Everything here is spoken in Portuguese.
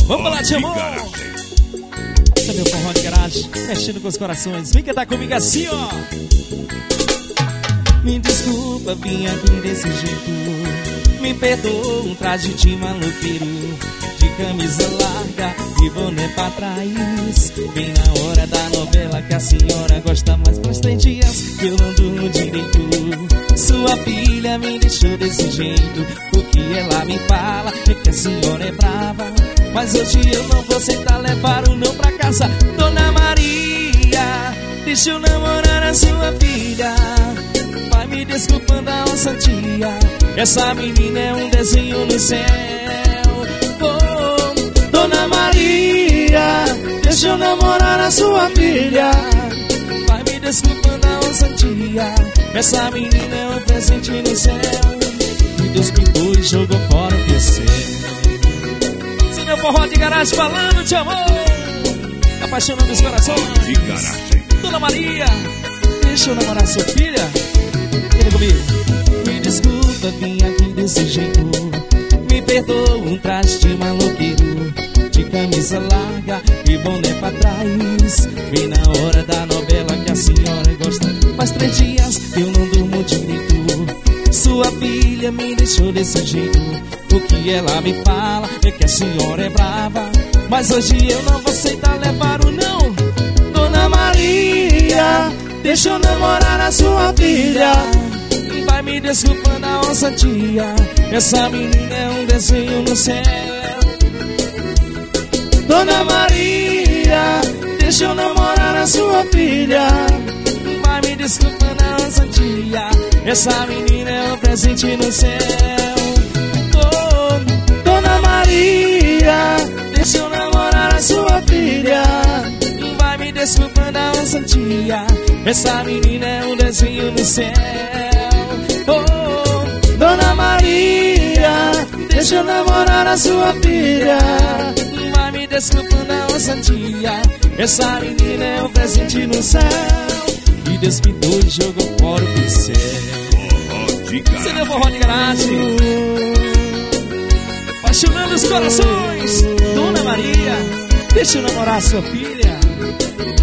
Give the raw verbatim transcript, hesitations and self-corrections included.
Vamos lá, tio amor. Esse é meu forró de garagem, mexendo com os corações. Vem cantar comigo assim, ó. Me desculpa, vim aqui desse jeito. Me perdoa, um traje de maloqueiro, de camisa larga e boné pra trás. Bem na hora da novela que a senhora gosta mais. Faz três dias que eu não durmo direito. Sua filha me deixou desse jeito. O que ela me fala é que a senhora é brava, mas hoje eu não vou sentar, levar o não pra casa. Dona Maria, deixa eu namorar a sua filha. Vai me desculpando a onça tia, essa menina é um desenho no céu. Oh, Dona Maria, deixa eu namorar a sua filha. Vai me desculpando a onça tia, essa menina é um presente no céu. E Deus pintou e jogou fora o P C. Esse é meu forró de garagem falando de amor, apaixonando os corações. De garagem. Dona Maria, deixa eu namorar sua filha. Vem comigo. Me desculpa, vim aqui desse jeito. Me perdoa, um traje de maloqueiro, de camisa larga e boné pra trás. Bem na hora da novela que a senhora gosta. Faz três dias que eu não durmo direito. Sua filha me deixou desse jeito. O que ela me fala é que a senhora é brava, mas hoje eu não vou aceitar levar o não. Dona Maria, deixa eu namorar a sua filha. Vai me desculpando a onça tia, essa menina é um desenho no céu. Dona Maria, deixa eu namorar a sua filha. Vai me desculpando a onça tia, essa menina é um presente no céu. Oh, Dona Maria, deixa eu namorar a sua filha. Vai me desculpando a onça tia, essa menina é um desenho no céu. Oh, Dona Maria, deixa eu namorar a sua filha. Vai me desculpando a onça tia, essa menina é um presente no céu. E Deus pintou e jogou fora o pincel. Você deu forró de garagem, apaixonando os corações. Dona Maria, deixa eu namorar a sua filha.